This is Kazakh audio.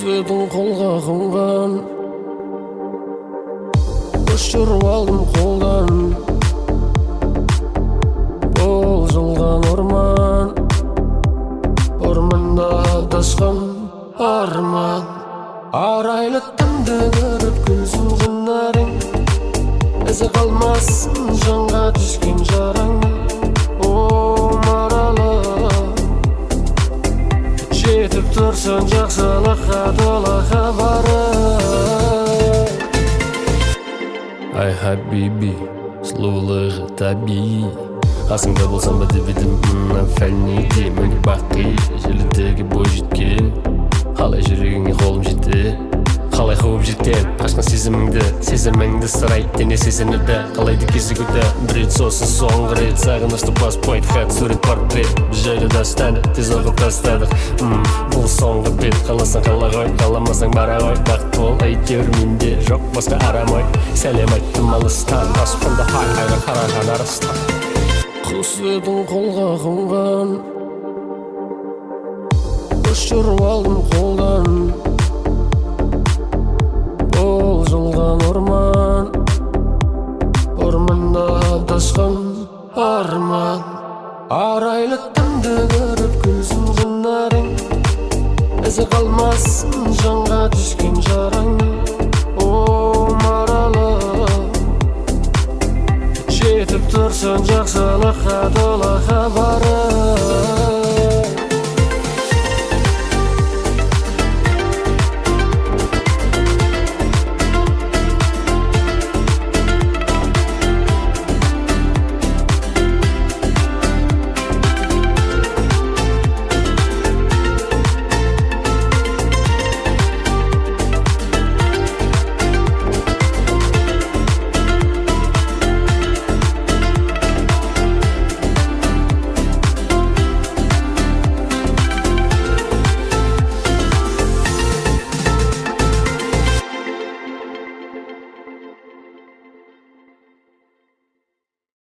Құсыдың қолға қонған ұшырып алдым қолдан болжылған орманда адасқан арман арайлы түнді көріп күлсін жанарың ізі қалмасын жанға түскен жараң о маралы жетіп тұрсың жақсылыққа толы хабары ай хабиби сұлулығы табиғи қасыңда болсам ба деп едім фәлнеде міне бақи желідегі бой жеткен қалай жүрегіңе қолым жете қалай қуып жеткен ашқан сезіміңді сырай дене сезінеді қалайды кезігуді бір рет сосын соңғы рет сағынышты баспайды хат сурет портрет біз жайлы дастаны тез оқып тастадық бұл соңғы бет қаласаң қала ғой қаламасаң бара ғой бақыт бол әйтеуір менде жоқ басқа арам ой сәлем айттым алыстан аспанда айға қараған арыстан құс едің қолға қонған ұшырып алдым қолдан болжылған орманда адасқан арман арайлы түнді көріп күлсін жанарың ізі қалмасын жанға түскен жараң о маралы жетіп тұрсың жақсылыққа толы хабары